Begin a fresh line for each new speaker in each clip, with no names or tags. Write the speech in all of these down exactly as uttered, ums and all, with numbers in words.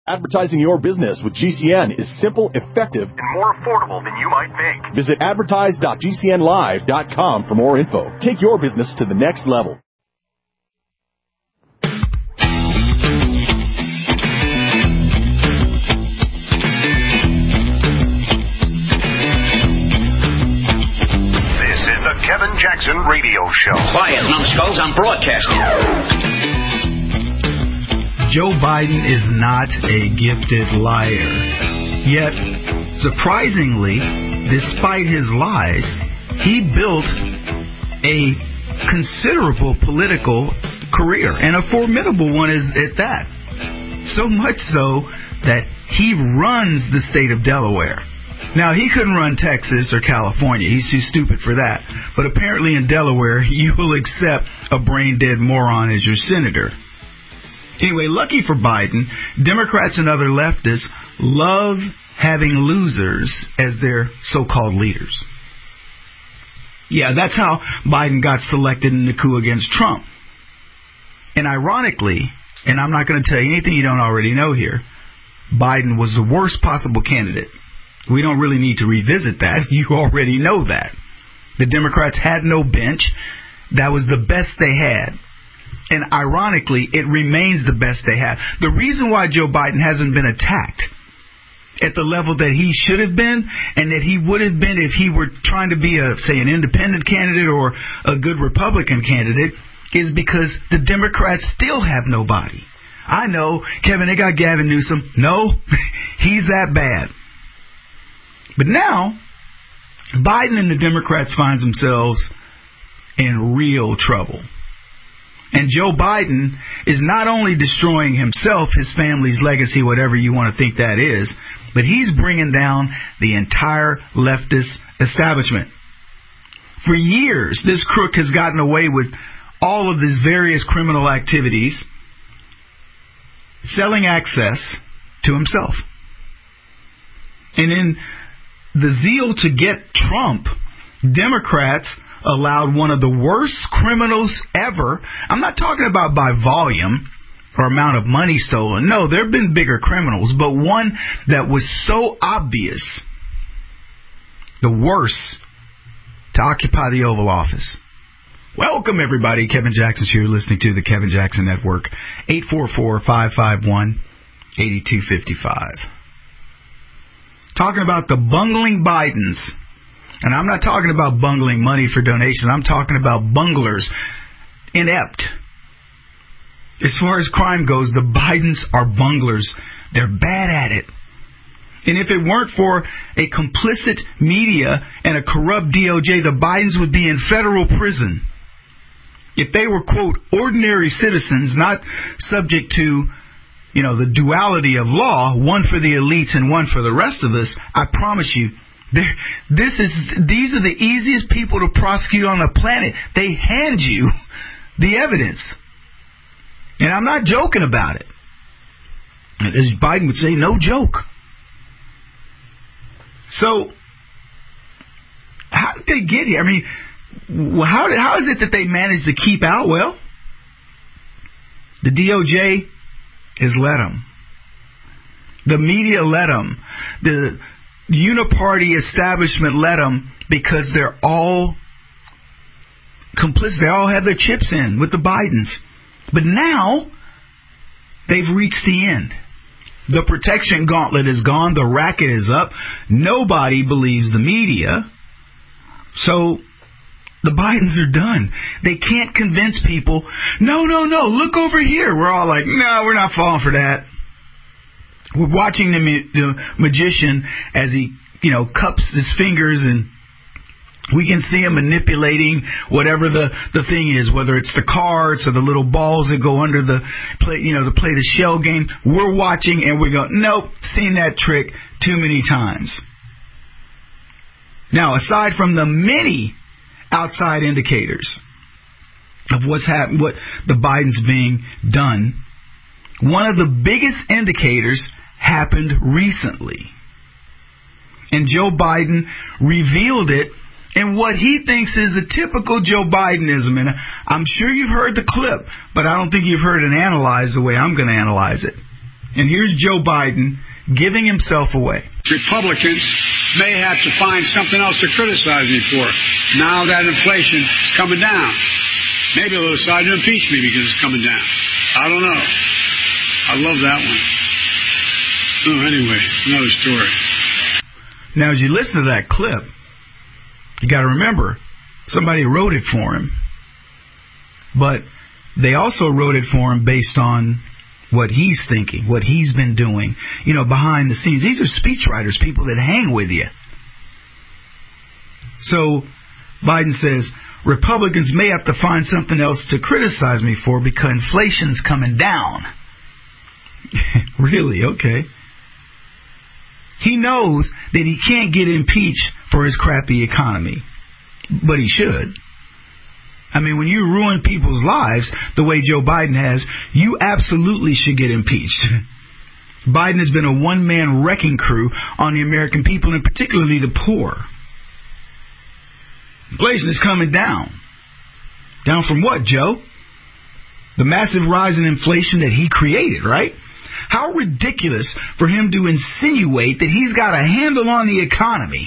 Advertising your business with G C N is simple, effective,
and more affordable than you might think.
Visit advertise dot g c n live dot com for more info. Take your business to the next level.
This is the Kevin Jackson Radio Show.
Quiet, numbskulls, I'm broadcasting.
Joe Biden is not a gifted liar. Yet, surprisingly, despite his lies, he built a considerable political career, and a formidable one is at that. So much so that he runs the state of Delaware. Now, he couldn't run Texas or California. He's too stupid for that. But apparently in Delaware, you will accept a brain-dead moron as your senator. Anyway, lucky for Biden, Democrats and other leftists love having losers as their so-called leaders. Yeah, that's how Biden got selected in the coup against Trump. And ironically, and I'm not going to tell you anything you don't already know here, Biden was the worst possible candidate. We don't really need to revisit that. You already know that. The Democrats had no bench. That was the best they had. And ironically, it remains the best they have. The reason why Joe Biden hasn't been attacked at the level that he should have been, and that he would have been if he were trying to be, a, say, an independent candidate or a good Republican candidate, is because the Democrats still have nobody. I know, Kevin, they got Gavin Newsom. No, he's that bad. But now, Biden and the Democrats find themselves in real trouble. And Joe Biden is not only destroying himself, his family's legacy, whatever you want to think that is, but he's bringing down the entire leftist establishment. For years, this crook has gotten away with all of his various criminal activities, selling access to himself. And in the zeal to get Trump, Democrats allowed one of the worst criminals ever. I'm not talking about by volume or amount of money stolen. No, there have been bigger criminals, but one that was so obvious, the worst, to occupy the Oval Office. Welcome, everybody. Kevin Jackson's here, listening to the Kevin Jackson Network. eight four four, five five one, eight two five five. Talking about the bungling Bidens. And I'm not talking about bungling money for donations. I'm talking about bunglers, inept. As far as crime goes, the Bidens are bunglers. They're bad at it. And if it weren't for a complicit media and a corrupt D O J, the Bidens would be in federal prison. If they were, quote, ordinary citizens, not subject to, you know, the duality of law, one for the elites and one for the rest of us, I promise you, This is these are the easiest people to prosecute on the planet. They hand you the evidence. And I'm not joking about it. As Biden would say, no joke. So, how did they get here? I mean, how, how is it that they managed to keep out? Well, the D O J has let them. The media let them. The uniparty establishment let them, because they're all complicit. They all have their chips in with the Bidens. But now they've reached the end. The protection gauntlet is gone. The racket is up. Nobody believes the media. So the Bidens are done. They can't convince people, no, no, no, look over here. We're all like, no, we're not falling for that. We're watching the, the magician as he, you know, cups his fingers, and we can see him manipulating whatever the, the thing is, whether it's the cards or the little balls that go under the play, you know, to play the shell game. We're watching and we go, nope, seen that trick too many times. Now, aside from the many outside indicators of what's happening, what the Biden's being done, one of the biggest indicators happened recently. And Joe Biden revealed it in what he thinks is the typical Joe Bidenism. And I'm sure you've heard the clip, but I don't think you've heard it analyzed the way I'm going to analyze it. And here's Joe Biden giving himself away.
Republicans may have to find something else to criticize me for. Now that inflation is coming down. Maybe they'll decide to impeach me because it's coming down. I don't know. I love that one. Oh, anyway, it's another story.
Now, as you listen to that clip, you got to remember, somebody wrote it for him. But they also wrote it for him based on what he's thinking, what he's been doing, you know, behind the scenes. These are speechwriters, people that hang with you. So Biden says, Republicans may have to find something else to criticize me for because inflation's coming down. Really? Okay. He knows that he can't get impeached for his crappy economy, but he should. I mean, when you ruin people's lives the way Joe Biden has, you absolutely should get impeached. Biden has been a one-man wrecking crew on the American people, and particularly the poor. Inflation is coming down. Down from what, Joe? The massive rise in inflation that he created, right? How ridiculous for him to insinuate that he's got a handle on the economy.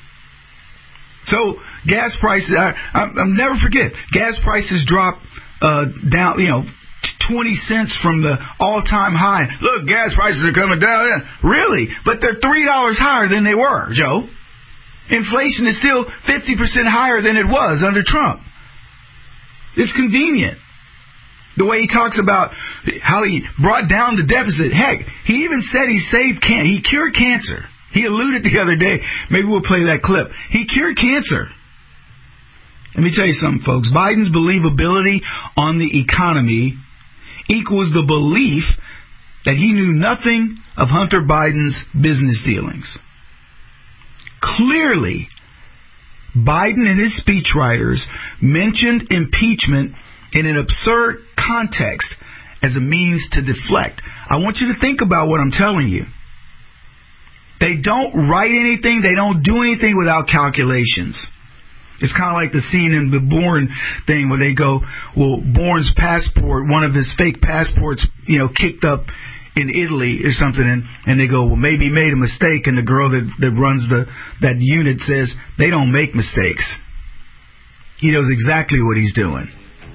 So gas prices, I, I, I'll never forget, gas prices dropped uh, down, you know, twenty cents from the all-time high. Look, gas prices are coming down. Really? But they're three dollars higher than they were, Joe. Inflation is still fifty percent higher than it was under Trump. It's convenient. The way he talks about how he brought down the deficit. Heck, he even said he saved can he cured cancer. He alluded the other day. Maybe we'll play that clip. He cured cancer. Let me tell you something, folks. Biden's believability on the economy equals the belief that he knew nothing of Hunter Biden's business dealings. Clearly, Biden and his speechwriters mentioned impeachment in an absurd context as a means to deflect. I want you to think about what I'm telling you. They don't write anything, they don't do anything without calculations. It's kind of like the scene in the Bourne thing where they go, well, Bourne's passport, one of his fake passports, you know, kicked up in Italy or something, and, and they go, well, maybe he made a mistake, and the girl that, that runs the that unit says, they don't make mistakes. He knows exactly what he's doing.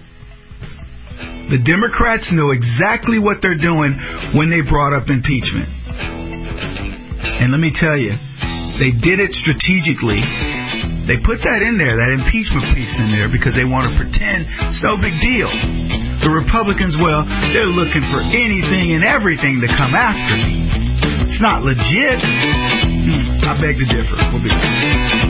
The Democrats know exactly what they're doing when they brought up impeachment. And let me tell you, they did it strategically. They put that in there, that impeachment piece in there, because they want to pretend it's no big deal. The Republicans, well, they're looking for anything and everything to come after me. It's not legit. Hmm, I beg to differ. We'll be back.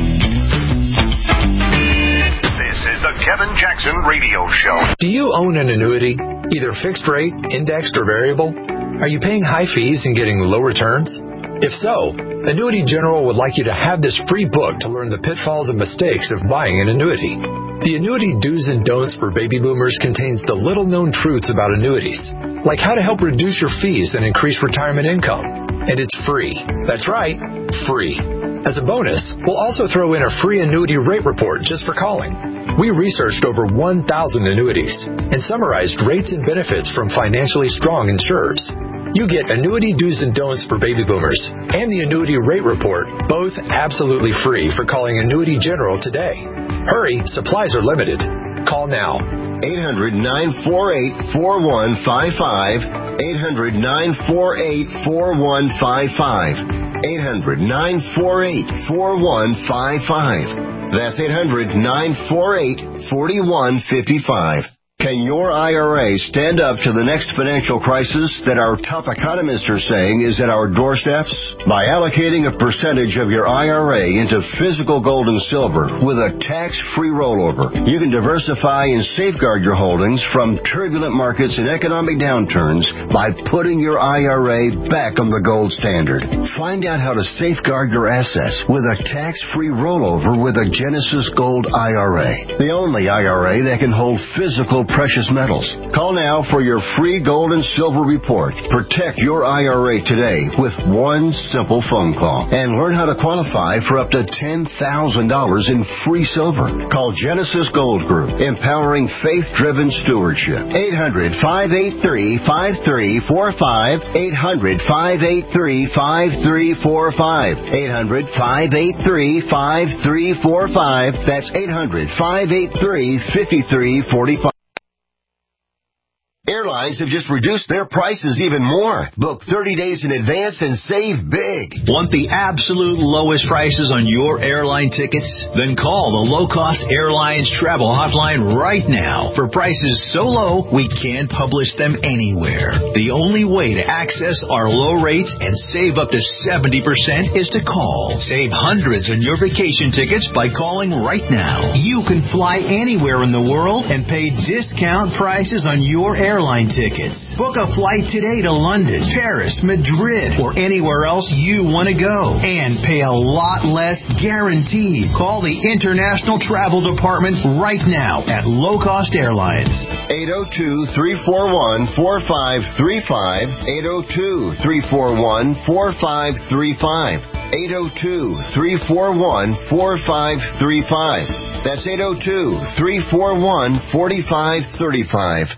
This is the Kevin Jackson Radio Show.
Do you own an annuity, either fixed rate, indexed, or variable? Are you paying high fees and getting low returns? If so, Annuity General would like you to have this free book to learn the pitfalls and mistakes of buying an annuity. The Annuity Do's and Don'ts for Baby Boomers contains the little-known truths about annuities, like how to help reduce your fees and increase retirement income. And it's free. That's right, free. As a bonus, we'll also throw in a free annuity rate report just for calling. We researched over one thousand annuities and summarized rates and benefits from financially strong insurers. You get Annuity Do's and Don'ts for Baby Boomers and the Annuity Rate Report, both absolutely free for calling Annuity General today. Hurry, supplies are limited. Call now.
eight hundred, nine four eight, four one five five. eight hundred, nine four eight, four one five five. eight hundred, nine four eight, four one five five. That's eight hundred, nine four eight, four one five five. Can your I R A stand up to the next financial crisis that our top economists are saying is at our doorsteps? By allocating a percentage of your I R A into physical gold and silver with a tax-free rollover, you can diversify and safeguard your holdings from turbulent markets and economic downturns by putting your I R A back on the gold standard. Find out how to safeguard your assets with a tax-free rollover with a Genesis Gold I R A, the only I R A that can hold physical precious metals. Call now for your free gold and silver report. Protect your I R A today with one simple phone call and learn how to qualify for up to ten thousand dollars in free silver. Call Genesis Gold Group, empowering faith-driven stewardship. eight hundred, five eight three, five three four five. eight hundred, five eight three, five three four five. eight hundred, five eight three, five three four five. That's eight hundred, five eight three, five three four five. Airlines have just reduced their prices even more. Book thirty days in advance and save big.
Want the absolute lowest prices on your airline tickets? Then call the Low Cost Airlines Travel Hotline right now. For prices so low, we can't publish them anywhere. The only way to access our low rates and save up to seventy percent is to call. Save hundreds on your vacation tickets by calling right now. You can fly anywhere in the world and pay discount prices on your airline tickets. Book a flight today to London, Paris, Madrid, or anywhere else you want to go. And pay a lot less guaranteed. Call the International Travel Department right now at Low Cost Airlines.
eight oh two, three four one, four five three five. eight oh two, three four one, four five three five. eight oh two, three four one, four five three five. That's eight oh two, three four one, four five three five.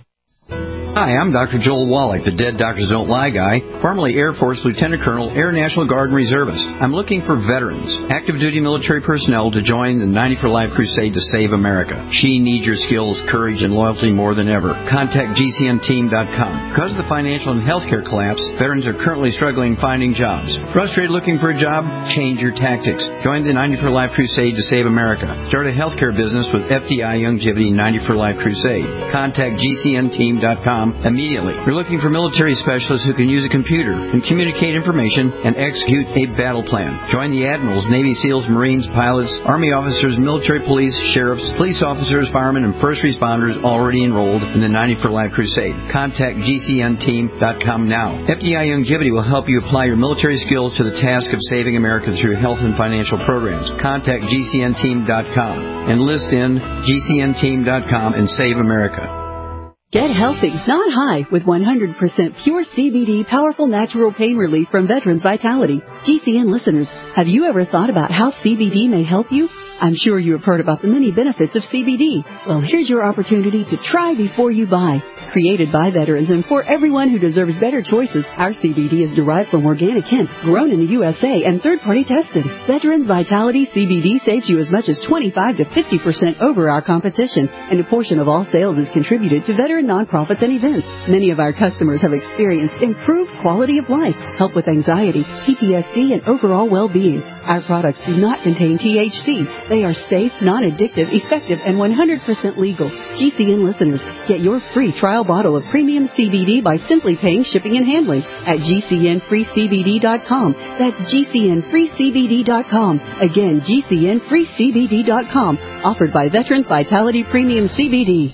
Hi, I'm Doctor Joel Wallach, the Dead Doctors Don't Lie guy, formerly Air Force Lieutenant Colonel, Air National Guard and Reservist. I'm looking for veterans, active duty military personnel to join the ninety for Life crusade to save America. She needs your skills, courage, and loyalty more than ever. Contact G C N team dot com. Because of the financial and healthcare collapse, veterans are currently struggling finding jobs. Frustrated looking for a job? Change your tactics. Join the ninety for Life crusade to save America. Start a healthcare business with F D I Longevity ninety for Life crusade. Contact G C N team dot com immediately. We're looking for military specialists who can use a computer and communicate information and execute a battle plan. Join the admirals, Navy SEALs, Marines, pilots, Army officers, military police, sheriffs, police officers, firemen, and first responders already enrolled in the ninety for Life crusade. Contact G C N team dot com now. F D I Longevity will help you apply your military skills to the task of saving America through health and financial programs. Contact G C N team dot com. Enlist in G C N team dot com and save America.
Get healthy, not high, with one hundred percent pure C B D powerful natural pain relief from Veterans Vitality. G C N listeners, have you ever thought about how C B D may help you? I'm sure you have heard about the many benefits of C B D. Well, here's your opportunity to try before you buy. Created by veterans and for everyone who deserves better choices, our C B D is derived from organic hemp, grown in the U S A and third-party tested. Veterans Vitality C B D saves you as much as twenty-five to fifty percent over our competition, and a portion of all sales is contributed to veteran nonprofits and events. Many of our customers have experienced improved quality of life, help with anxiety, P T S D, and overall well-being. Our products do not contain T H C. They are safe, non-addictive, effective, and one hundred percent legal. G C N listeners, get your free trial bottle of premium C B D by simply paying shipping and handling at G C N free C B D dot com. That's G C N free C B D dot com. Again, G C N free C B D dot com. Offered by Veterans Vitality Premium C B D.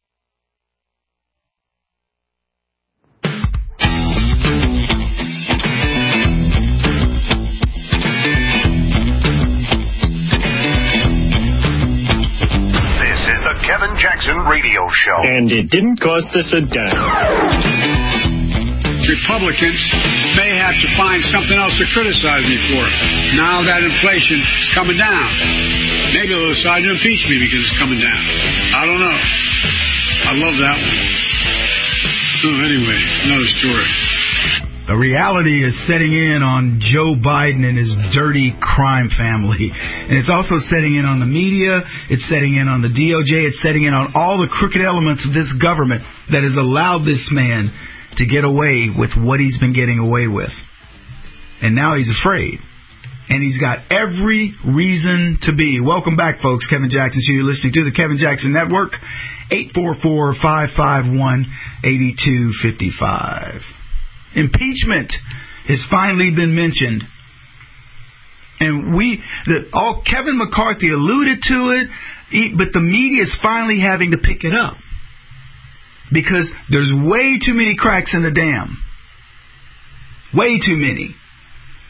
Kevin Jackson Radio Show.
And it didn't cost us a dime.
Republicans may have to find something else to criticize me for. Now that inflation is coming down. Maybe they'll decide to impeach me because it's coming down. I don't know. I love that one. So anyway, it's another story.
The reality is setting in on Joe Biden and his dirty crime family. And it's also setting in on the media. It's setting in on the D O J. It's setting in on all the crooked elements of this government that has allowed this man to get away with what he's been getting away with. And now he's afraid. And he's got every reason to be. Welcome back, folks. Kevin Jackson Show. You're listening to the Kevin Jackson Network. eight four four, five five one, eight two five five. Impeachment has finally been mentioned. And we, the, all Kevin McCarthy alluded to it, he, but the media is finally having to pick it up. Because there's way too many cracks in the dam. Way too many.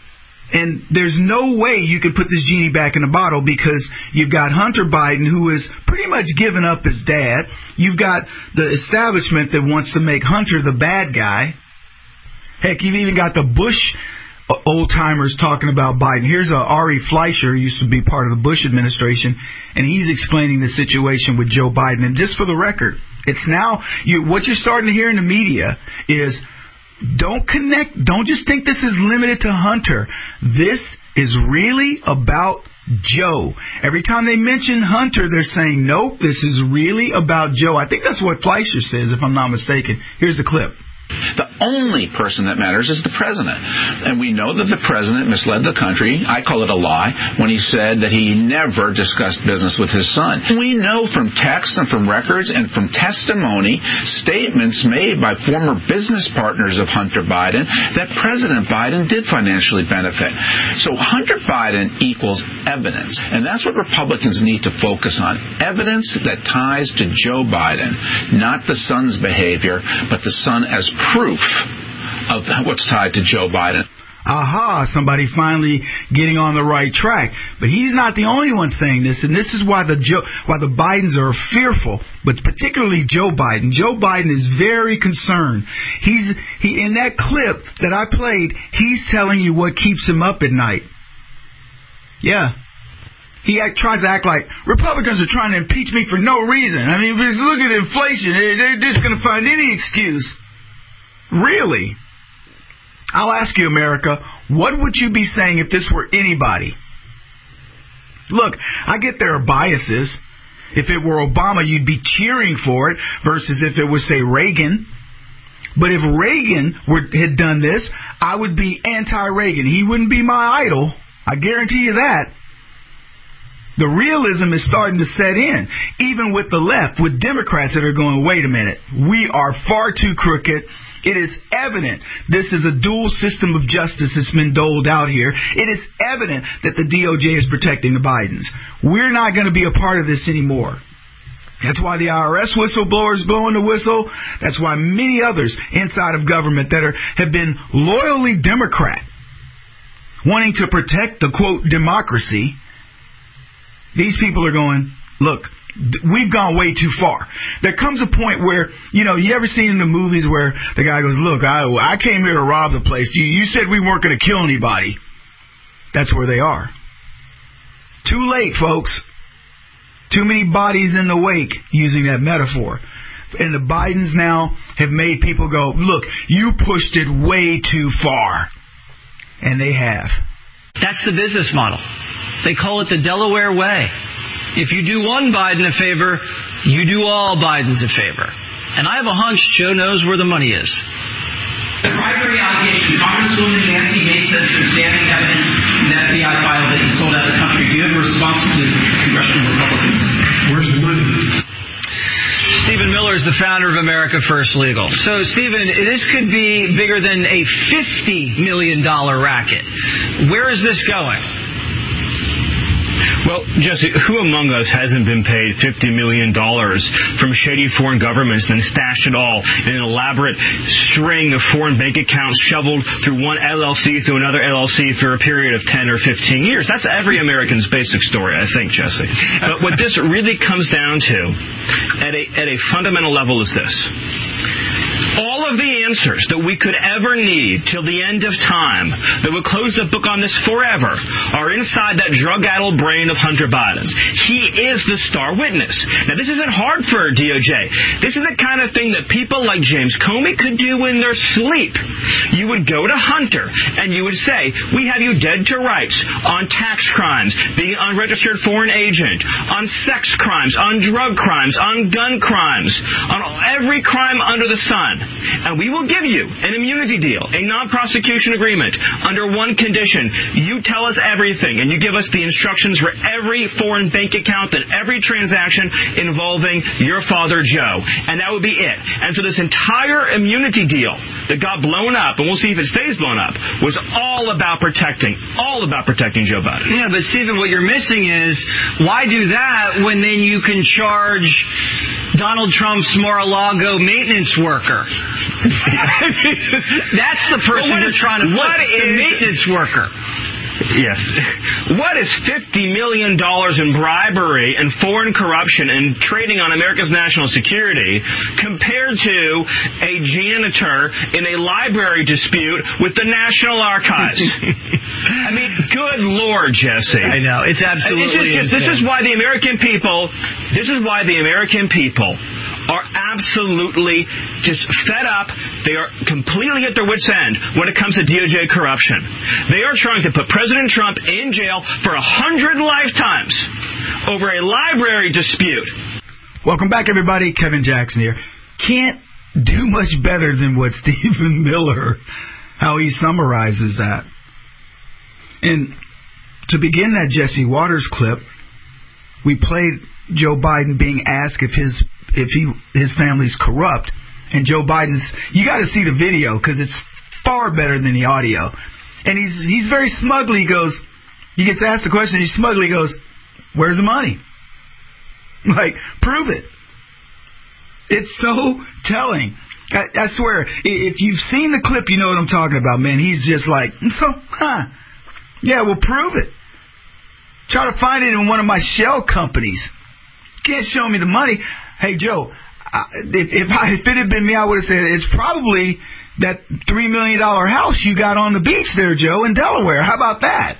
And there's no way you can put this genie back in the bottle because you've got Hunter Biden, who is pretty much given up his dad. You've got the establishment that wants to make Hunter the bad guy. Heck, you've even got the Bush old-timers talking about Biden. Here's a Ari Fleischer, who used to be part of the Bush administration, and he's explaining the situation with Joe Biden. And just for the record, it's now, you, what you're starting to hear in the media is, don't connect, don't just think this is limited to Hunter. This is really about Joe. Every time they mention Hunter, they're saying, nope, this is really about Joe. I think that's what Fleischer says, if I'm not mistaken. Here's the clip.
The only person that matters is the president. And we know that the president misled the country. I call it a lie when he said that he never discussed business with his son. We know from texts and from records and from testimony, statements made by former business partners of Hunter Biden, that President Biden did financially benefit. So Hunter Biden equals evidence. And that's what Republicans need to focus on. Evidence that ties to Joe Biden, not the son's behavior, but the son as proof of what's tied to Joe Biden.
Aha, somebody finally getting on the right track. But he's not the only one saying this, and this is why the Joe, why the Bidens are fearful, but particularly Joe Biden. Joe Biden is very concerned. He's he in that clip that I played, he's telling you what keeps him up at night. Yeah. He act, tries to act like Republicans are trying to impeach me for no reason. I mean, look at inflation. They're just going to find any excuse. Really? I'll ask you, America, what would you be saying if this were anybody? Look, I get there are biases. If it were Obama, you'd be cheering for it versus if it was, say, Reagan. But if Reagan were, had done this, I would be anti-Reagan. He wouldn't be my idol. I guarantee you that. The realism is starting to set in, even with the left, with Democrats that are going, wait a minute, we are far too crooked. It is evident this is a dual system of justice that's been doled out here. It is evident that the D O J is protecting the Bidens. We're not going to be a part of this anymore. That's why the I R S whistleblower is blowing the whistle. That's why many others inside of government that are have been loyally Democrat, wanting to protect the, quote, democracy. These people are going, look, we've gone way too far. There comes a point where, you know, you ever seen in the movies where the guy goes, look, I, I came here to rob the place. You, you said we weren't going to kill anybody. That's where they are. Too late, folks. Too many bodies in the wake, using that metaphor. And the Bidens now have made people go, look, you pushed it way too far. And they have.
That's the business model. They call it the Delaware way. If you do one Biden a favor, you do all Bidens a favor. And I have a hunch Joe knows where the money is.
The primary allegation, Congresswoman Nancy Mason, through standing evidence in the F B I file that you sold out the country. Do you have a response to congressional Republicans? Where's the money?
Stephen Miller is the founder of America First Legal. So, Stephen, this could be bigger than a fifty million dollars racket. Where is this going?
Well, Jesse, who among us hasn't been paid fifty million dollars from shady foreign governments and then stashed it all in an elaborate string of foreign bank accounts shoveled through one L L C through another L L C for a period of ten or fifteen years? That's every American's basic story, I think, Jesse. But what this really comes down to at a, at a fundamental level is this. All of the answers that we could ever need till the end of time that would close the book on this forever are inside that drug-addled brain of Hunter Biden's. He is the star witness. Now, this isn't hard for D O J. This is the kind of thing that people like James Comey could do in their sleep. You would go to Hunter and you would say, we have you dead to rights on tax crimes, being an unregistered foreign agent, on sex crimes, on drug crimes, on gun crimes, on every crime under the sun. And we will give you an immunity deal, a non-prosecution agreement, under one condition. You tell us everything, and you give us the instructions for every foreign bank account and every transaction involving your father, Joe. And that would be it. And so this entire immunity deal that got blown up, and we'll see if it stays blown up, was all about protecting, all about protecting Joe Biden.
Yeah, but Stephen, what you're missing is, why do that when then you can charge Donald Trump's Mar-a-Lago maintenance worker? That's the person
well,
you're trying to put, the maintenance worker.
Yes. What is fifty million dollars in bribery and foreign corruption and trading on America's national security compared to a janitor in a library dispute with the National Archives? I mean, good Lord, Jesse.
I know. It's absolutely
this is, just, this is why the American people, this is why the American people are absolutely just fed up. They are completely at their wits' end when it comes to D O J corruption. They are trying to put President Trump in jail for a hundred lifetimes over a library dispute.
Welcome back, everybody. Kevin Jackson here. Can't do much better than what Stephen Miller, how he summarizes that. And to begin that Jesse Waters clip, we played Joe Biden being asked if his if he his family's corrupt, and Joe Biden's, you got to see the video because it's far better than the audio. And he's he's very smugly goes, he gets asked the question, he smugly goes, "Where's the money?" Like, prove it. It's so telling. I, I swear, if you've seen the clip, you know what I'm talking about, man. He's just like, so, huh? Yeah, well, prove it. Try to find it in one of my shell companies. Can't show me the money. Hey, Joe, if, if, I, if it had been me, I would have said it's probably that three million dollars house you got on the beach there, Joe, in Delaware. How about that?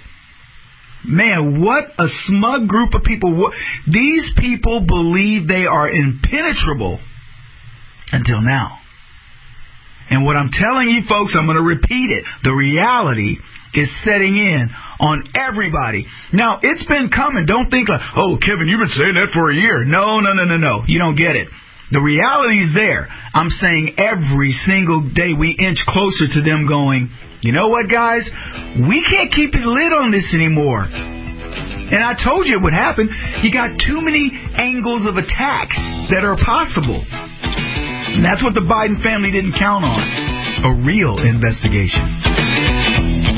Man, what a smug group of people. These people believe they are impenetrable until now. And what I'm telling you, folks, I'm going to repeat it. The reality is setting in on everybody. Now, it's been coming. Don't think like, oh, Kevin, you've been saying that for a year. No, no, no, no, no. You don't get it. The reality is there. I'm saying every single day we inch closer to them going, you know what, guys? We can't keep it lit on this anymore. And I told you it would happen. You got too many angles of attack that are possible. And that's what the Biden family didn't count on. A real investigation.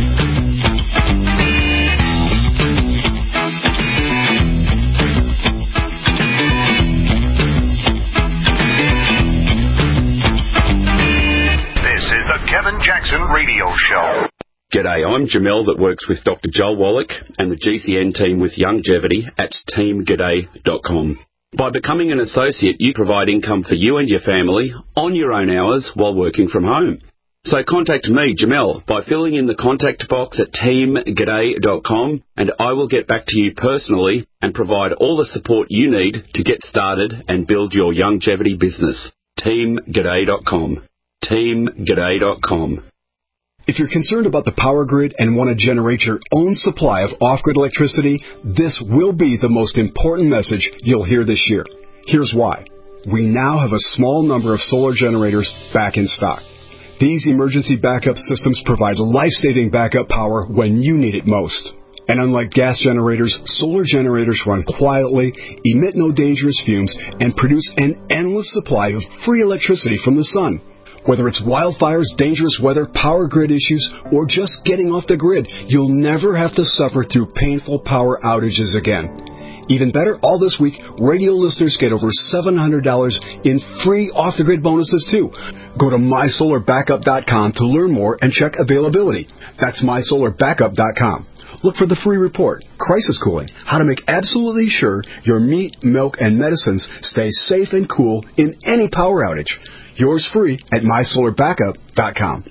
Kevin Jackson Radio Show.
G'day, I'm Jamel that works with Doctor Joel Wallach and the G C N team with Longevity at team g'day dot com. By becoming an associate, you provide income for you and your family on your own hours while working from home. So contact me, Jamel, by filling in the contact box at team g'day dot com, and I will get back to you personally and provide all the support you need to get started and build your longevity business. team g'day dot com. team g'day dot com.
If you're concerned about the power grid and want to generate your own supply of off-grid electricity, this will be the most important message you'll hear this year. Here's why. We now have a small number of solar generators back in stock. These emergency backup systems provide life-saving backup power when you need it most. And unlike gas generators, solar generators run quietly, emit no dangerous fumes, and produce an endless supply of free electricity from the sun. Whether it's wildfires, dangerous weather, power grid issues, or just getting off the grid, you'll never have to suffer through painful power outages again. Even better, all this week, radio listeners get over seven hundred dollars in free off-the-grid bonuses, too. Go to my solar backup dot com to learn more and check availability. That's my solar backup dot com. Look for the free report, Crisis Cooling, how to make absolutely sure your meat, milk, and medicines stay safe and cool in any power outage. Yours free at my solar backup dot com.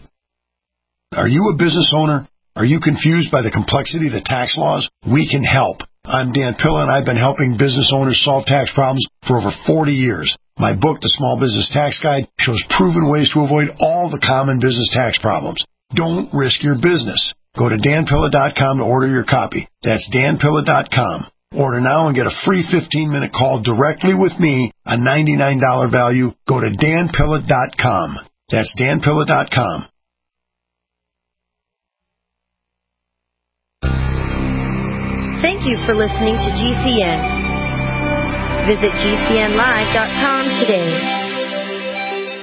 Are you a business owner? Are you confused by the complexity of the tax laws? We can help. I'm Dan Pilla, and I've been helping business owners solve tax problems for over forty years. My book, The Small Business Tax Guide, shows proven ways to avoid all the common business tax problems. Don't risk your business. Go to dan pilla dot com to order your copy. That's dan pilla dot com. Order now and get a free fifteen-minute call directly with me, a ninety-nine dollars value. Go to dan pilla dot com. That's dan pilla dot com.
Thank you for listening to G C N. Visit G C N live dot com today.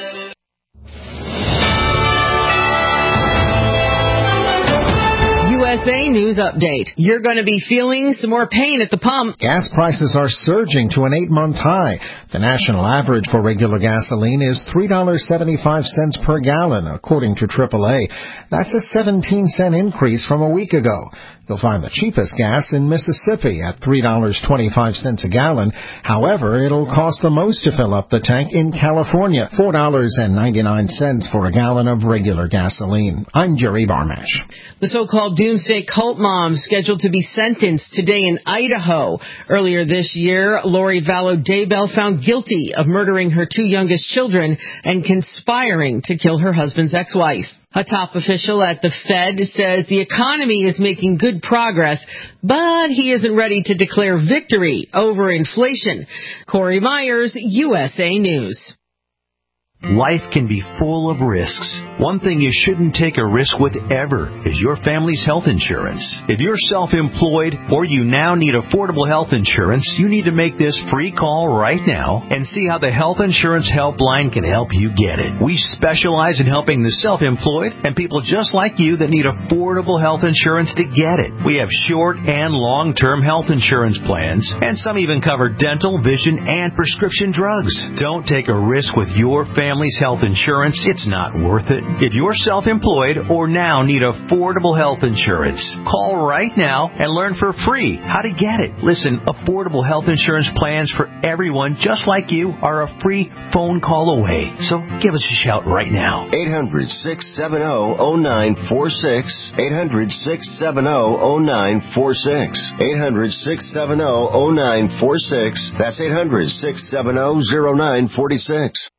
U S
S A News Update. You're going to be feeling some more pain at the pump.
Gas prices are surging to an eight-month high. The national average for regular gasoline is three dollars and seventy-five cents per gallon, according to triple A. That's a seventeen cent increase from a week ago. You'll find the cheapest gas in Mississippi at three dollars and twenty-five cents a gallon. However, it'll cost the most to fill up the tank in California, four dollars and ninety-nine cents for a gallon of regular gasoline. I'm Jerry Barmash.
The so-called doomsday cult mom scheduled to be sentenced today in Idaho. Earlier this year, Lori Vallow Daybell found guilty of murdering her two youngest children and conspiring to kill her husband's ex-wife. A top official at the Fed says the economy is making good progress, but he isn't ready to declare victory over inflation. Corey Myers, U S A News.
Life can be full of risks. One thing you shouldn't take a risk with ever is your family's health insurance. If you're self-employed or you now need affordable health insurance, you need to make this free call right now and see how the Health Insurance Helpline can help you get it. We specialize in helping the self-employed and people just like you that need affordable health insurance to get it. We have short and long-term health insurance plans, and some even cover dental, vision, and prescription drugs. Don't take a risk with your family. Family's health insurance, it's not worth it. If you're self-employed or now need affordable health insurance, call right now and learn for free how to get it. Listen, affordable health insurance plans for everyone just like you are a free phone call away. So give us a shout right now.
eight hundred, six seven zero, zero nine four six. eight hundred, six seven zero, zero nine four six. eight hundred, six seven zero, zero nine four six. That's eight hundred, six seven zero, zero nine four six.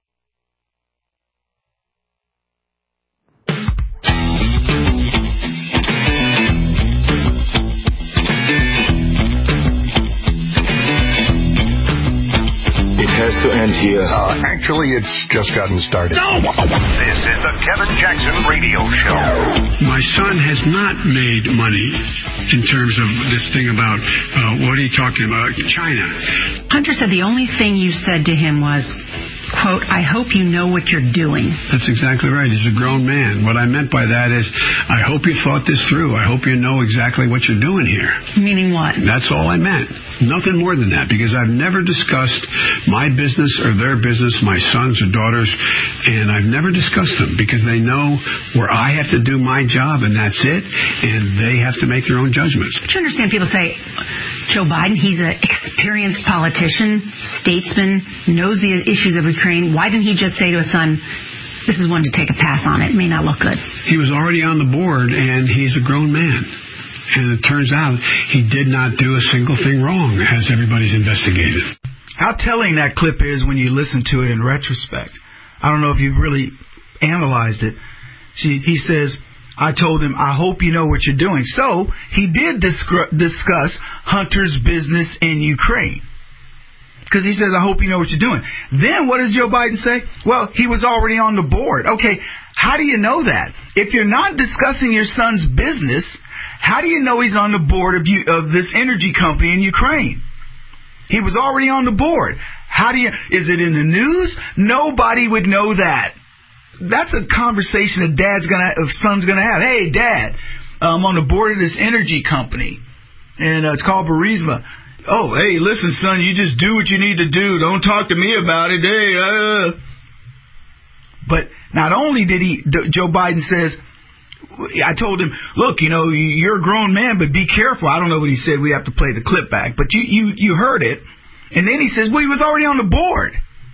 Has to end here.
Uh, actually, it's just gotten started.
No! This is the Kevin Jackson Radio Show.
My son has not made money in terms of this thing about, uh, what are you talking about, China.
Hunter said the only thing you said to him was, quote, I hope you know what you're doing.
That's exactly right. He's a grown man. What I meant by that is, I hope you thought this through. I hope you know exactly what you're doing here.
Meaning what?
That's all I meant. Nothing more than that, because I've never discussed my business or their business, my sons or daughters, and I've never discussed them because they know where I have to do my job and that's it, and they have to make their own judgments.
But you understand people say, Joe Biden, he's an experienced politician, statesman, knows the issues of Ukraine. Why didn't he just say to his son, this is one to take a pass on it. It may not look good.
He was already on the board, and he's a grown man. And it turns out he did not do a single thing wrong, as everybody's investigated.
How telling that clip is when you listen to it in retrospect. I don't know if you've really analyzed it. She, he says, I told him, I hope you know what you're doing. So he did discuss, discuss Hunter's business in Ukraine. Because he says, I hope you know what you're doing. Then what does Joe Biden say? Well, he was already on the board. Okay, how do you know that? If you're not discussing your son's business, how do you know he's on the board of, you, of this energy company in Ukraine? He was already on the board. How do you? Is it in the news? Nobody would know that. That's a conversation a dad's gonna, a son's gonna have. Hey, Dad, I'm on the board of this energy company, and uh, it's called Burisma. Oh, hey, listen, son, you just do what you need to do. Don't talk to me about it. Hey, uh. But not only did he, Joe Biden says, I told him, look, you know, you're a grown man, but be careful. I don't know what he said. We have to play the clip back. But you, you, you heard it. And then he says, well, he was already on the board.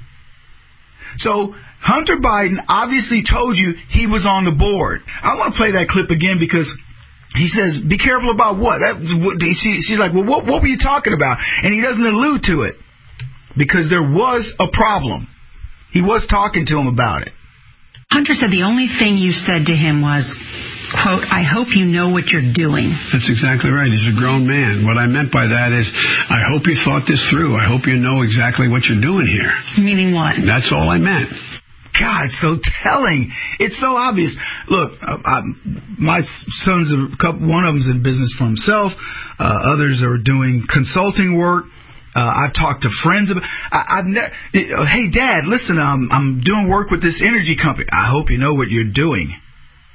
So Hunter Biden obviously told you he was on the board. I want to play that clip again because he says, be careful about what? That, what she, she's like, well, what, what were you talking about? And he doesn't allude to it because there was a problem. He was talking to him about it.
Hunter said the only thing you said to him was, quote, I hope you know what you're doing.
That's exactly right. He's a grown man. What I meant by that is, I hope you thought this through. I hope you know exactly what you're doing here.
Meaning what?
That's all I meant.
God, so telling. It's so obvious. Look, uh, I, my son's, a couple, one of them's in business for himself. Uh, others are doing consulting work. Uh, I've talked to friends about. I, I've never. Hey, Dad, listen. Um, I'm doing work with this energy company. I hope you know what you're doing.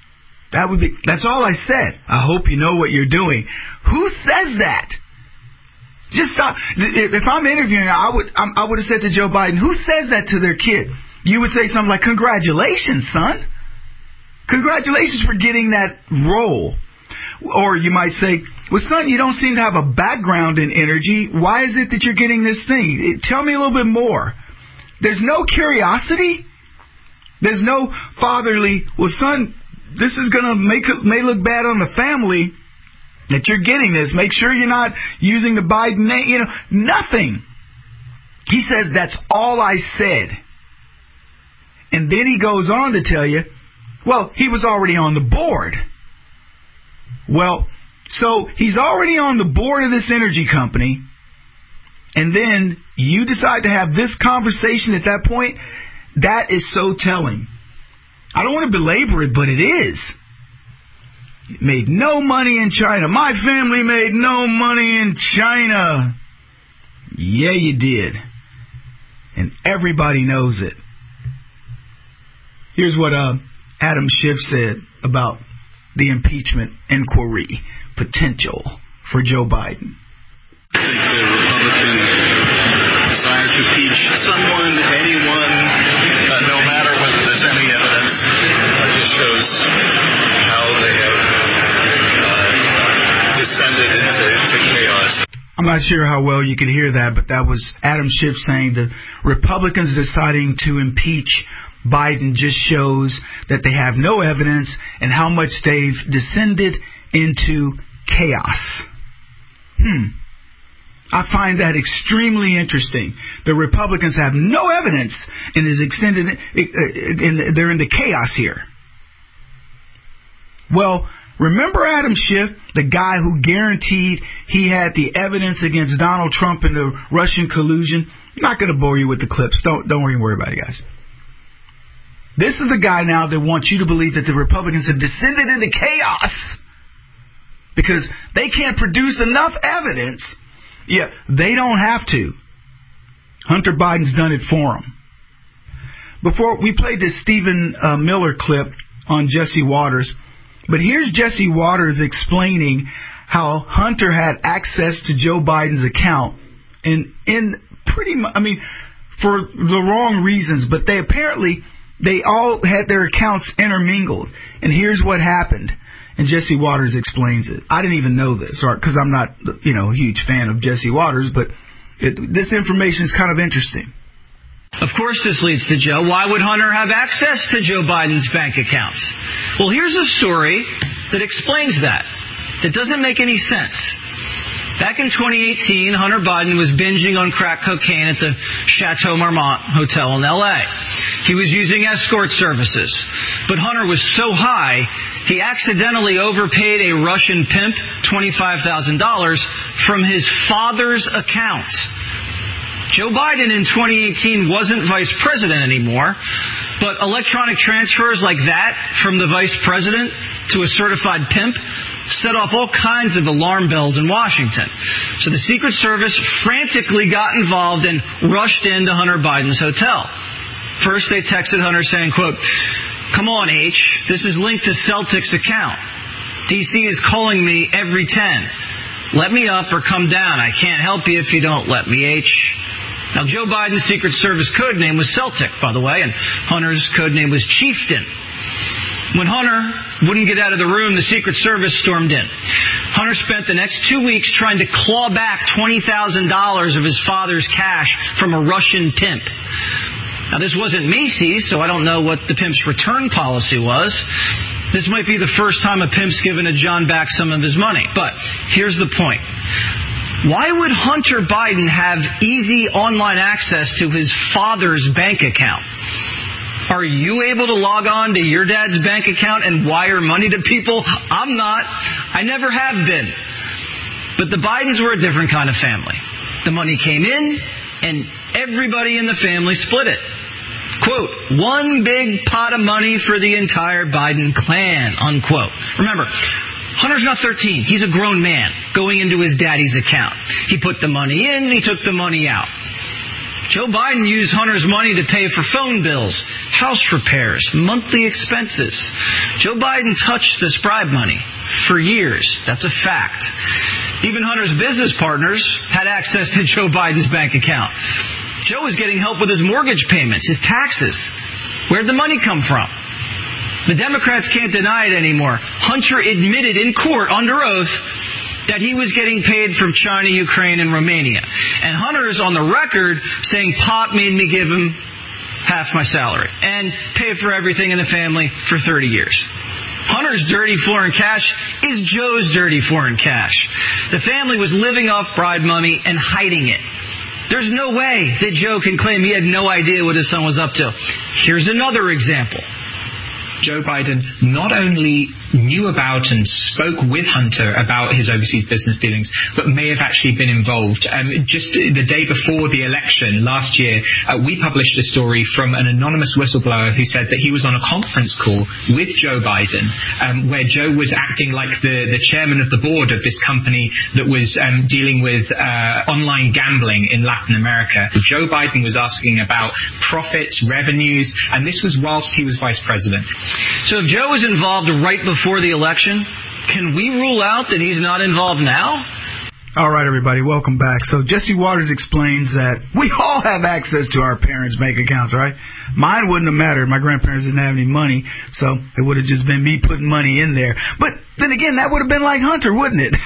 That would be. That's all I said. I hope you know what you're doing. Who says that? Just stop. If I'm interviewing, I would I would have said to Joe Biden, who says that to their kid? You would say something like, congratulations, son. Congratulations for getting that role. Or you might say, well, son, you don't seem to have a background in energy. Why is it that you're getting this thing? Tell me a little bit more. There's no curiosity. There's no fatherly, well, son, this is going to make it may look bad on the family that you're getting this. Make sure you're not using the Biden name. You know, nothing. He says, that's all I said. And then he goes on to tell you, well, he was already on the board. Well, so he's already on the board of this energy company. And then you decide to have this conversation at that point. That is so telling. I don't want to belabor it, but it is. It made no money in China. My family made no money in China. Yeah, you did. And everybody knows it. Here's what uh, Adam Schiff said about the impeachment inquiry potential for Joe Biden.
I think the Republican desire to impeach someone, anyone, uh, no matter whether there's any evidence, uh, just shows how they have uh, descended into, into chaos.
I'm not sure how well you could hear that, but that was Adam Schiff saying the Republicans deciding to impeach Biden just shows that they have no evidence and how much they've descended into chaos. Hmm. I find that extremely interesting. The Republicans have no evidence and is extended, and they're into chaos here. Well, remember Adam Schiff, the guy who guaranteed he had the evidence against Donald Trump and the Russian collusion? I'm not going to bore you with the clips. Don't don't worry, worry about it, guys. This is the guy now that wants you to believe that the Republicans have descended into chaos because they can't produce enough evidence. Yeah, they don't have to. Hunter Biden's done it for them. Before we played this Stephen uh, Miller clip on Jesse Waters, but here's Jesse Waters explaining how Hunter had access to Joe Biden's account, and in pretty much, I mean, for the wrong reasons, but they apparently. They all had their accounts intermingled. And here's what happened. And Jesse Waters explains it. I didn't even know this, because I'm not, you know, a huge fan of Jesse Waters, but it, this information is kind of interesting.
Of course this leads to Joe. Why would Hunter have access to Joe Biden's bank accounts? Well, here's a story that explains that. That doesn't make any sense. Back in twenty eighteen, Hunter Biden was binging on crack cocaine at the Chateau Marmont Hotel in L A. He was using escort services. But Hunter was so high, he accidentally overpaid a Russian pimp twenty-five thousand dollars from his father's account. Joe Biden in twenty eighteen wasn't vice president anymore, but electronic transfers like that from the vice president to a certified pimp set off all kinds of alarm bells in Washington. So the Secret Service frantically got involved and rushed into Hunter Biden's hotel. First, they texted Hunter saying, quote, "Come on, H, this is linked to Celtic's account. D C is calling me every ten. Let me up or come down. I can't help you if you don't let me, H." Now, Joe Biden's Secret Service code name was Celtic, by the way, and Hunter's code name was Chieftain. When Hunter wouldn't get out of the room, the Secret Service stormed in. Hunter spent the next two weeks trying to claw back twenty thousand dollars of his father's cash from a Russian pimp. Now, this wasn't Macy's, so I don't know what the pimp's return policy was. This might be the first time a pimp's given a John back some of his money. But here's the point. Why would Hunter Biden have easy online access to his father's bank account? Are you able to log on to your dad's bank account and wire money to people? I'm not. I never have been. But the Bidens were a different kind of family. The money came in, and everybody in the family split it. Quote, "one big pot of money for the entire Biden clan," unquote. Remember, Hunter's not thirteen. He's a grown man going into his daddy's account. He put the money in, he took the money out. Joe Biden used Hunter's money to pay for phone bills, house repairs, monthly expenses. Joe Biden touched this bribe money for years. That's a fact. Even Hunter's business partners had access to Joe Biden's bank account. Joe was getting help with his mortgage payments, his taxes. Where'd the money come from? The Democrats can't deny it anymore. Hunter admitted in court under oath that he was getting paid from China, Ukraine, and Romania. And Hunter is on the record saying Pop made me give him half my salary and pay for everything in the family for thirty years. Hunter's dirty foreign cash is Joe's dirty foreign cash. The family was living off bribe money and hiding it. There's no way that Joe can claim he had no idea what his son was up to. Here's another example.
Joe Biden not only knew about and spoke with Hunter about his overseas business dealings, but may have actually been involved. Um, just the day before the election last year, uh, we published a story from an anonymous whistleblower who said that he was on a conference call with Joe Biden, um, where Joe was acting like the, the chairman of the board of this company that was um, dealing with uh, online gambling in Latin America. Joe Biden was asking about profits, revenues, and this was whilst he was vice president.
So if Joe was involved right before the election, can we rule out that he's not involved now?
All right, everybody, welcome back. So Jesse Waters explains that we all have access to our parents' bank accounts, right? Mine wouldn't have mattered. My grandparents didn't have any money, so it would have just been me putting money in there. But then again, that would have been like Hunter, wouldn't it?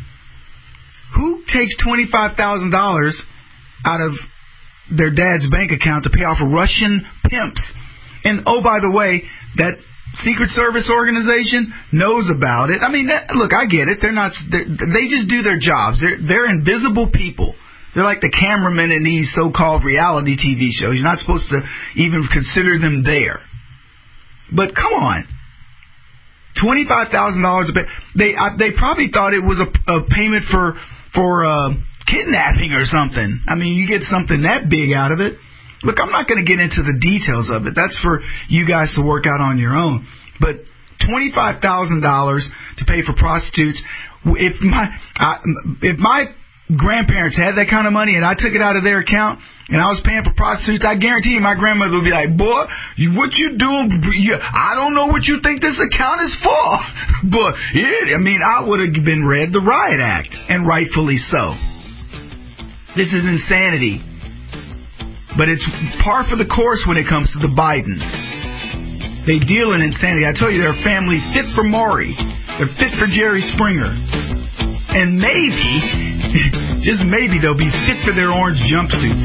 Who takes twenty-five thousand dollars out of their dad's bank account to pay off Russian pimps? And, oh, by the way, that Secret Service organization knows about it. I mean, that, look, I get it. They're not. They're, they just do their jobs. They're they're invisible people. They're like the cameramen in these so-called reality T V shows. You're not supposed to even consider them there. But come on, twenty-five thousand dollars a pay. They I, they probably thought it was a, a payment for for uh, kidnapping or something. I mean, you get something that big out of it. Look, I'm not going to get into the details of it. That's for you guys to work out on your own. But twenty-five thousand dollars to pay for prostitutes. If my I, if my grandparents had that kind of money and I took it out of their account and I was paying for prostitutes, I guarantee you my grandmother would be like, boy, you, what you doing? You, I don't know what you think this account is for. But, it, I mean, I would have been read the Riot Act, and rightfully so. This is insanity. But it's par for the course when it comes to the Bidens. They deal in insanity. I tell you, they're a family fit for Maury. They're fit for Jerry Springer. And maybe, just maybe, they'll be fit for their orange jumpsuits.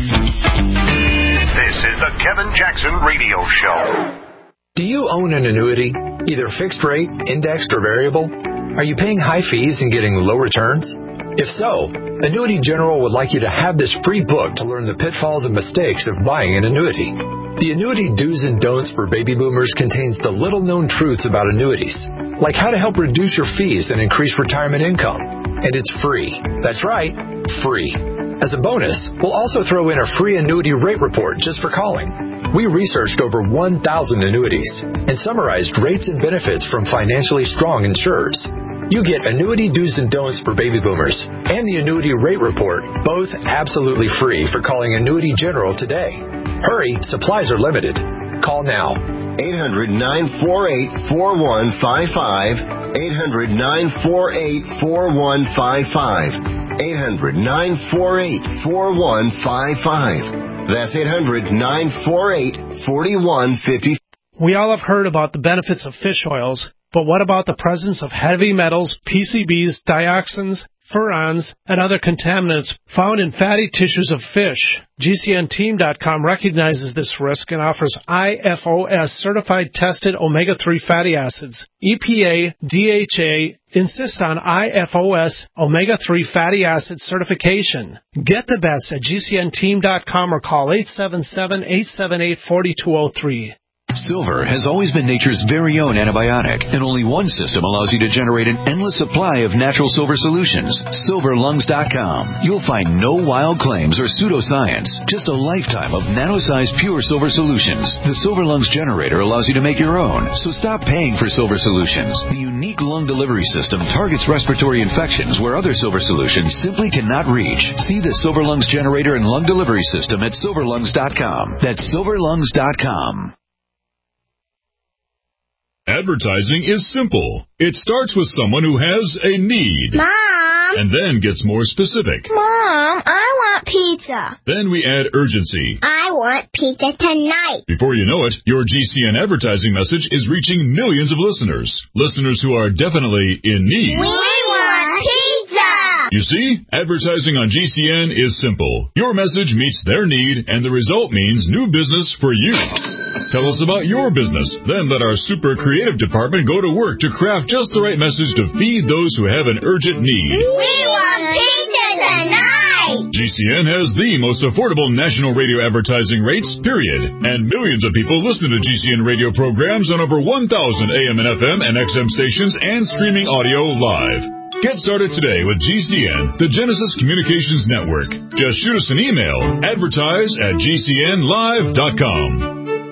This is the Kevin Jackson Radio Show.
Do you own an annuity, either fixed rate, indexed, or variable? Are you paying high fees and getting low returns? If so, Annuity General would like you to have this free book to learn the pitfalls and mistakes of buying an annuity. The Annuity Do's and Don'ts for Baby Boomers contains the little-known truths about annuities, like how to help reduce your fees and increase retirement income. And it's free. That's right, free. As a bonus, we'll also throw in a free annuity rate report just for calling. We researched over one thousand annuities and summarized rates and benefits from financially strong insurers. You get Annuity Do's and Don'ts for Baby Boomers and the Annuity Rate Report, both absolutely free for calling Annuity General today. Hurry, supplies are limited. Call now.
eight hundred, nine four eight, four one five five. eight hundred, nine four eight, four one five five. eight hundred, nine four eight, four one five five. That's eight hundred, nine four eight, four one five five.
We all have heard about the benefits of fish oils. But what about the presence of heavy metals, P C Bs, dioxins, furans, and other contaminants found in fatty tissues of fish? G C N team dot com recognizes this risk and offers I F O S certified tested omega three fatty acids. E P A, D H A insist on I F O S omega three fatty acid certification. Get the best at G C N team dot com or call eight seven seven, eight seven eight, four two zero three.
Silver has always been nature's very own antibiotic, and only one system allows you to generate an endless supply of natural silver solutions. silver lungs dot com. You'll find no wild claims or pseudoscience, just a lifetime of nano-sized pure silver solutions. The Silver Lungs generator allows you to make your own, so stop paying for silver solutions. The unique lung delivery system targets respiratory infections where other silver solutions simply cannot reach. See the Silver Lungs generator and lung delivery system at silver lungs dot com. That's silver lungs dot com.
Advertising is simple. It starts with someone who has a need.
Mom!
And then gets more specific.
Mom, I want pizza.
Then we add urgency.
I want pizza tonight.
Before you know it, your G C N advertising message is reaching millions of listeners. Listeners who are definitely in need.
We want pizza!
You see, advertising on G C N is simple. Your message meets their need, and the result means new business for you. Tell us about your business. Then let our super creative department go to work to craft just the right message to feed those who have an urgent need.
We want pizza tonight!
G C N has the most affordable national radio advertising rates, period. And millions of people listen to G C N radio programs on over one thousand A M and F M and X M stations and streaming audio live. Get started today with G C N, the Genesis Communications Network. Just shoot us an email, advertise at G C N live dot com.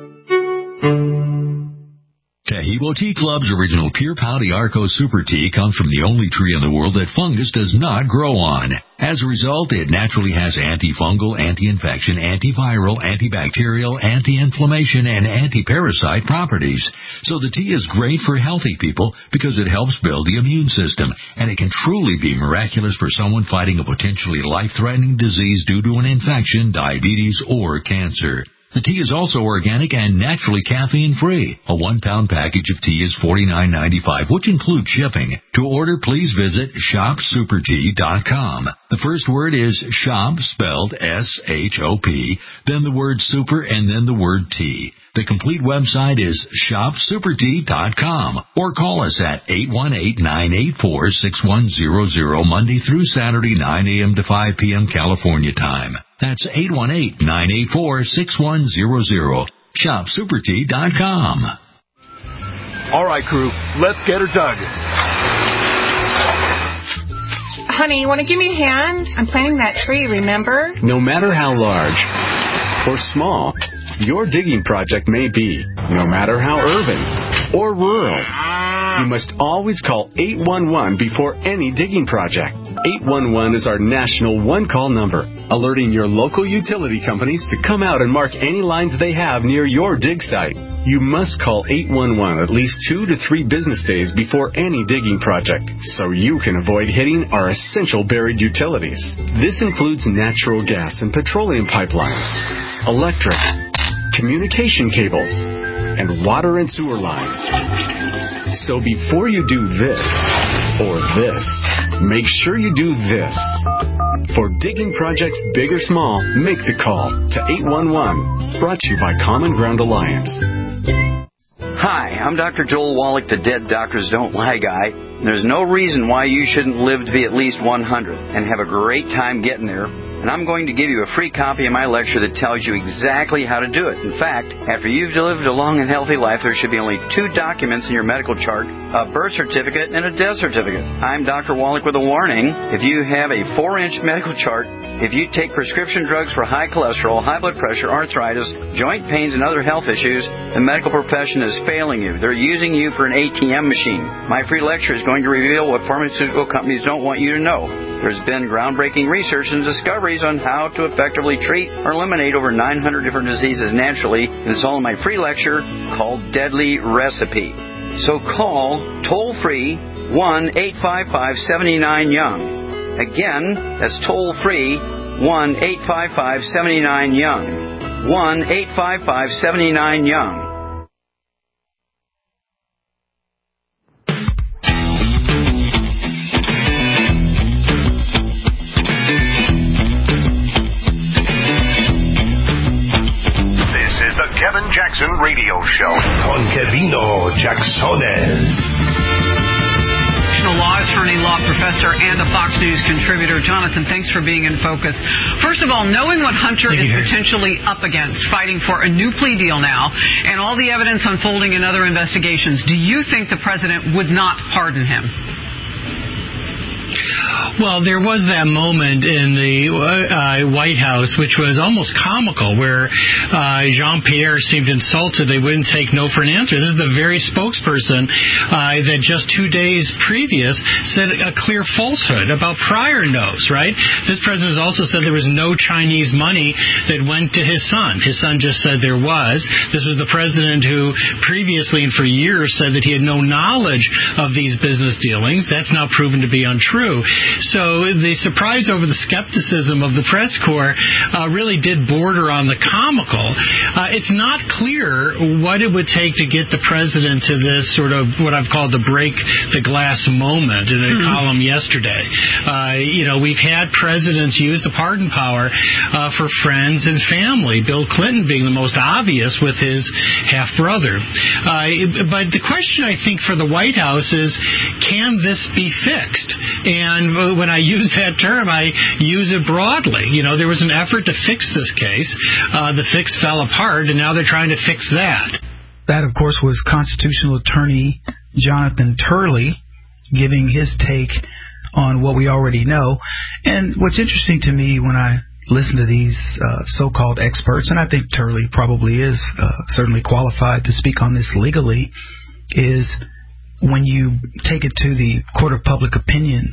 Taheebo Tea Club's original Pure Pau Arco Super Tea comes from the only tree in the world that fungus does not grow on. As a result, it naturally has antifungal, anti-infection, antiviral, antibacterial, anti-inflammation, and anti-parasite properties. So the tea is great for healthy people because it helps build the immune system, and it can truly be miraculous for someone fighting a potentially life-threatening disease due to an infection, diabetes, or cancer. The tea is also organic and naturally caffeine-free. A one-pound package of tea is forty-nine ninety-five, which includes shipping. To order, please visit shop super tea dot com. The first word is shop, spelled S H O P, then the word super, and then the word tea. The complete website is shop super tea dot com, or call us at eight one eight, nine eight four, six one zero zero Monday through Saturday, nine a.m. to five p.m. California time. That's eight one eight, nine eight four, six one zero zero. shop super tea dot com.
All right, crew, let's get her dug.
Honey, you want to give me a hand? I'm planting that tree, remember?
No matter how large or small your digging project may be, no matter how urban or rural, you must always call eight one one before any digging project. eight one one is our national one-call number, alerting your local utility companies to come out and mark any lines they have near your dig site. You must call eight one one at least two to three business days before any digging project, so you can avoid hitting our essential buried utilities. This includes natural gas and petroleum pipelines, electric, communication cables, and water and sewer lines. So before you do this or this, make sure you do this. For digging projects big or small, make the call to eight one one. Brought to you by Common Ground Alliance.
Hi, I'm Doctor Joel Wallach, the Dead Doctors Don't Lie guy. And there's no reason why you shouldn't live to be at least one hundred and have a great time getting there. And I'm going to give you a free copy of my lecture that tells you exactly how to do it. In fact, after you've lived a long and healthy life, there should be only two documents in your medical chart, a birth certificate and a death certificate. I'm Doctor Wallach with a warning. If you have a four-inch medical chart, if you take prescription drugs for high cholesterol, high blood pressure, arthritis, joint pains, and other health issues, the medical profession is failing you. They're using you for an A T M machine. My free lecture is going to reveal what pharmaceutical companies don't want you to know. There's been groundbreaking research and discoveries on how to effectively treat or eliminate over nine hundred different diseases naturally, and it's all in my free lecture called Deadly Recipe. So call toll-free one eight five five, seven nine young. Again, that's toll-free one eight five five, seven nine young. one eight five five, seven nine young.
Kevin Jackson Radio Show. Con Kevino Jacksones.
constitutional law attorney, law professor, and a Fox News contributor. Jonathan, thanks for being in focus. First of all, knowing what Hunter is potentially up against, fighting for a new plea deal now, and all the evidence unfolding in other investigations, do you think the president would not pardon him?
Well, there was that moment in the uh, White House, which was almost comical, where uh, Jean-Pierre seemed insulted. They wouldn't take no for an answer. This is the very spokesperson uh, that just two days previous said a clear falsehood about prior no's, right? This president has also said there was no Chinese money that went to his son. His son just said there was. This was the president who previously and for years said that he had no knowledge of these business dealings. That's now proven to be untrue. So the surprise over the skepticism of the press corps uh, really did border on the comical. Uh, it's not clear what it would take to get the president to this sort of what I've called the break the glass moment in a mm-hmm. column yesterday. Uh, you know, we've had presidents use the pardon power uh, for friends and family, Bill Clinton being the most obvious with his half-brother. Uh, but the question, I think, for the White House is, can this be fixed? And when I use that term, I use it broadly. You know, there was an effort to fix this case. Uh, the fix fell apart, and now they're trying to fix that.
That, of course, was constitutional attorney Jonathan Turley giving his take on what we already know. And what's interesting to me when I listen to these uh, so-called experts, and I think Turley probably is uh, certainly qualified to speak on this legally, is when you take it to the court of public opinion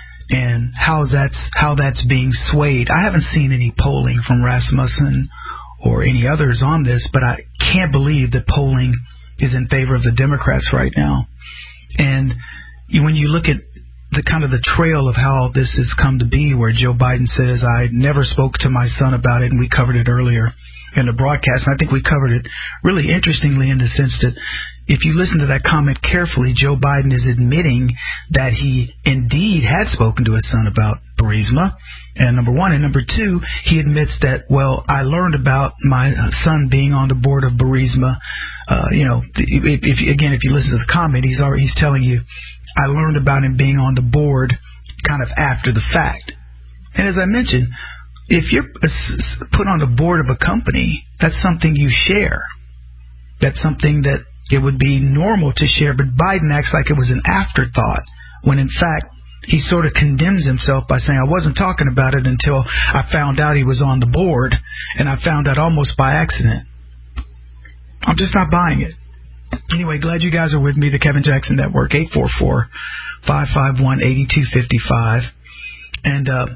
and how that's how that's being swayed. I haven't seen any polling from Rasmussen or any others on this, but I can't believe that polling is in favor of the Democrats right now. And you, when you look at the kind of the trail of how this has come to be, where Joe Biden says, I never spoke to my son about it, and we covered it earlier in the broadcast, and I think we covered it really interestingly in the sense that if you listen to that comment carefully, Joe Biden is admitting that he indeed had spoken to his son about Burisma, and number one. And number two, he admits that, well, I learned about my son being on the board of Burisma. Uh, you know, if, if again, if you listen to the comment, he's already, he's telling you, I learned about him being on the board kind of after the fact. And as I mentioned, if you're put on the board of a company, that's something you share. That's something that it would be normal to share, but Biden acts like it was an afterthought, when in fact he sort of condemns himself by saying, I wasn't talking about it until I found out he was on the board, and I found out almost by accident. I'm just not buying it. Anyway, glad you guys are with me, the Kevin Jackson Network, eight four four, five five one, eight two five five. And uh,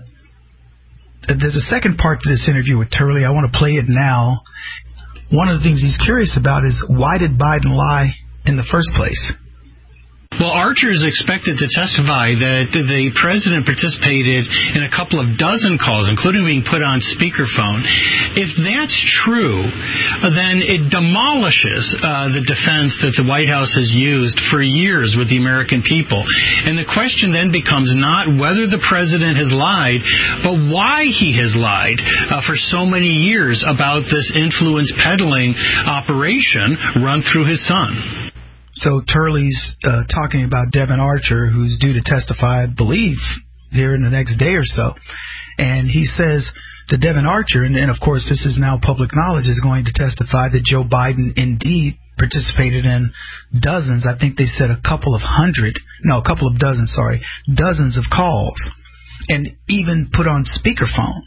there's a second part to this interview with Turley. I want to play it now. One of the things he's curious about is, why did Biden lie in the first place?
Well, Archer is expected to testify that the president participated in a couple of dozen calls, including being put on speakerphone. If that's true, then it demolishes uh, the defense that the White House has used for years with the American people. And the question then becomes not whether the president has lied, but why he has lied uh, for so many years about this influence peddling operation run through his son.
So Turley's uh, talking about Devin Archer, who's due to testify, I believe, here in the next day or so. And he says that Devin Archer, and, and of course this is now public knowledge, is going to testify that Joe Biden indeed participated in dozens, I think they said a couple of hundred, no, a couple of dozen, sorry, dozens of calls, and even put on speakerphone.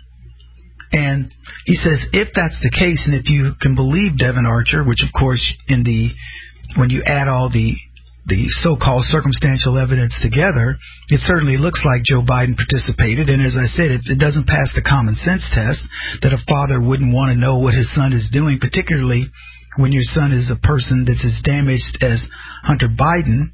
And he says if that's the case, and if you can believe Devin Archer, which of course in the when you add all the the so-called circumstantial evidence together, it certainly looks like Joe Biden participated. And as I said, it, it doesn't pass the common sense test that a father wouldn't want to know what his son is doing, particularly when your son is a person that's as damaged as Hunter Biden.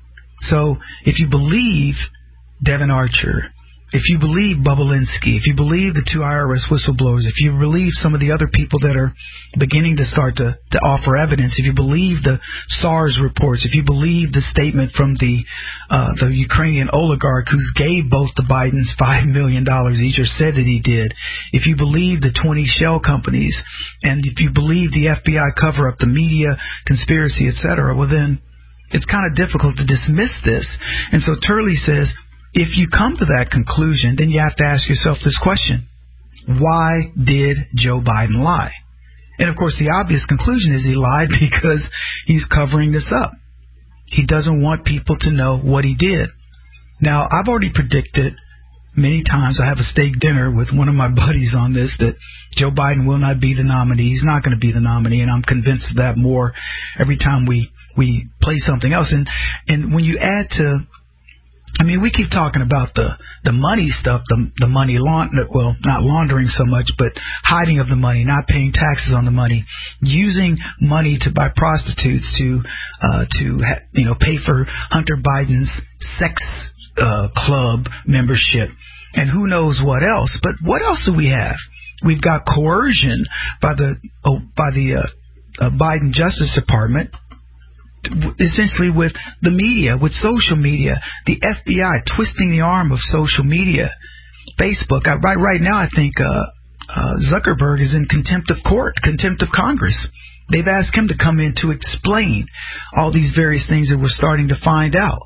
So if you believe Devin Archer, if you believe Bobulinski, if you believe the two I R S whistleblowers, if you believe some of the other people that are beginning to start to, to offer evidence, if you believe the SARS reports, if you believe the statement from the uh, the Ukrainian oligarch who gave both the Bidens five million dollars each, or said that he did, if you believe the twenty shell companies, and if you believe the F B I cover-up, the media conspiracy, et cetera, well then it's kind of difficult to dismiss this. And so Turley says, if you come to that conclusion, then you have to ask yourself this question. Why did Joe Biden lie? And, of course, the obvious conclusion is he lied because he's covering this up. He doesn't want people to know what he did. Now, I've already predicted many times, I have a steak dinner with one of my buddies on this, that Joe Biden will not be the nominee. He's not going to be the nominee, and I'm convinced of that more every time we, we play something else. And, and when you add to, I mean, we keep talking about the, the money stuff, the, the money laundering, well, not laundering so much, but hiding of the money, not paying taxes on the money, using money to buy prostitutes to, uh, to, ha- you know, pay for Hunter Biden's sex uh, club membership, and who knows what else. But what else do we have? We've got coercion by the, oh, by the, uh, uh, Biden Justice Department, essentially with the media, with social media, the F B I twisting the arm of social media, Facebook. I, right, right now, I think uh, uh, Zuckerberg is in contempt of court, contempt of Congress. They've asked him to come in to explain all these various things that we're starting to find out.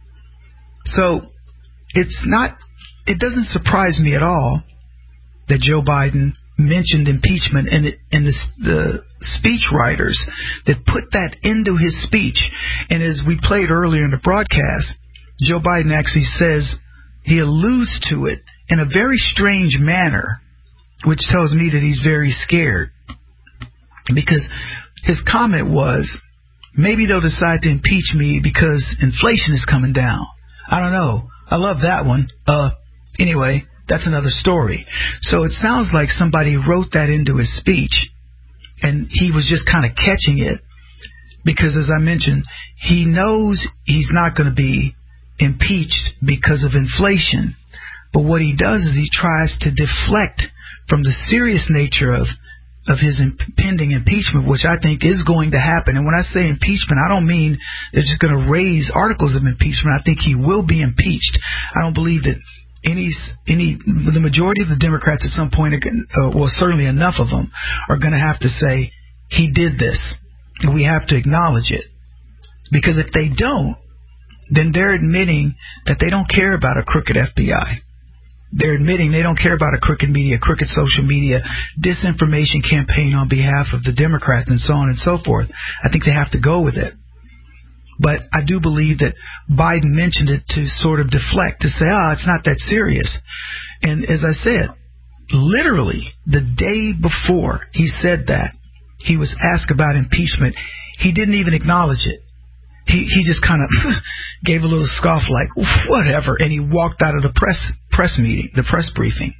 So it's not, it doesn't surprise me at all that Joe Biden mentioned impeachment, and, it, and the, the speech writers that put that into his speech. And as we played earlier in the broadcast, Joe Biden actually says, he alludes to it in a very strange manner, which tells me that he's very scared. Because his comment was, maybe they'll decide to impeach me because inflation is coming down. I don't know. I love that one. Uh, anyway, that's another story. So it sounds like somebody wrote that into his speech, and he was just kind of catching it because, as I mentioned, he knows he's not going to be impeached because of inflation. But what he does is he tries to deflect from the serious nature of of his impending impeachment, which I think is going to happen. And when I say impeachment, I don't mean they're just going to raise articles of impeachment. I think he will be impeached. I don't believe that any, any, the majority of the Democrats at some point, uh, well, certainly enough of them, are going to have to say, he did this. And we have to acknowledge it. Because if they don't, then they're admitting that they don't care about a crooked F B I. They're admitting they don't care about a crooked media, crooked social media, disinformation campaign on behalf of the Democrats, and so on and so forth. I think they have to go with it. But I do believe that Biden mentioned it to sort of deflect, to say, ah, oh, it's not that serious. And as I said, literally the day before he said that, he was asked about impeachment. He didn't even acknowledge it. He he just kind of gave a little scoff like, whatever, and he walked out of the press press meeting, the press briefing.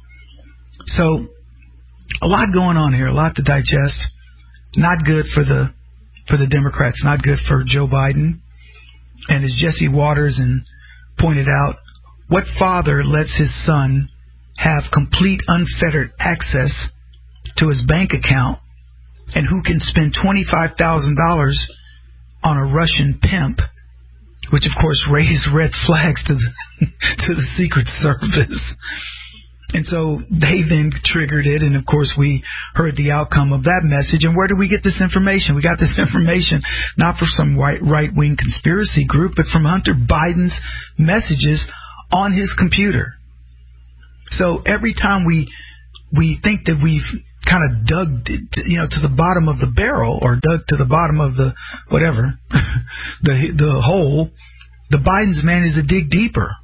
So a lot going on here, a lot to digest. Not good for the for the Democrats, not good for Joe Biden. And as Jesse Waters and pointed out, what father lets his son have complete unfettered access to his bank account, and who can spend twenty-five thousand dollars on a Russian pimp, which of course raised red flags to the to the Secret Service. And so they then triggered it, and of course we heard the outcome of that message. And where do we get this information? We got this information not from some right, right-wing conspiracy group, but from Hunter Biden's messages on his computer. So every time we we think that we've kind of dug, you know, to the bottom of the barrel, or dug to the bottom of the whatever, the the hole, the Bidens managed to dig deeper.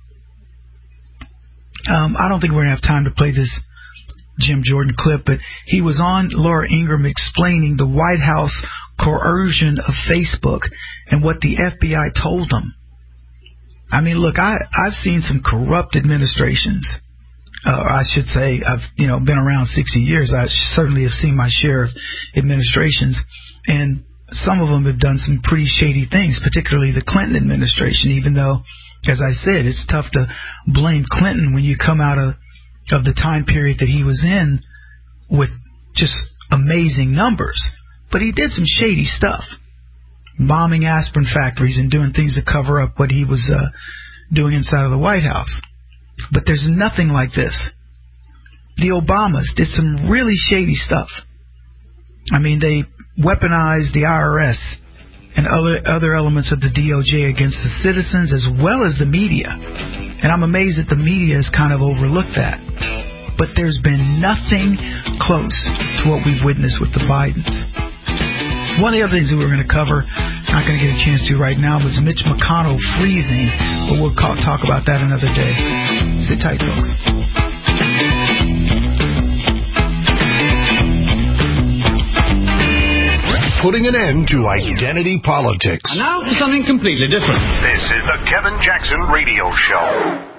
Um, I don't think we're gonna have time to play this Jim Jordan clip, but he was on Laura Ingraham explaining the White House coercion of Facebook and what the F B I told them. I mean, look, I I've seen some corrupt administrations. Uh, I should say, I've you know been around sixty years. I certainly have seen my share of administrations, and some of them have done some pretty shady things, particularly the Clinton administration, even though, as I said, it's tough to blame Clinton when you come out of, of the time period that he was in with just amazing numbers. But he did some shady stuff, bombing aspirin factories and doing things to cover up what he was uh, doing inside of the White House. But there's nothing like this. The Obamas did some really shady stuff. I mean, they weaponized the I R S
and other other elements of the D O J against the citizens as well as the media. And I'm amazed that the media has kind of overlooked that. But there's been nothing close to what we've witnessed with the Bidens. One of the other things that we we're going to cover, not going to get a chance to right now, was Mitch McConnell freezing, but we'll call, talk about that another day. Sit tight, folks.
Putting an end to identity politics.
And now for something completely different.
This is the Kevin Jackson Radio Show.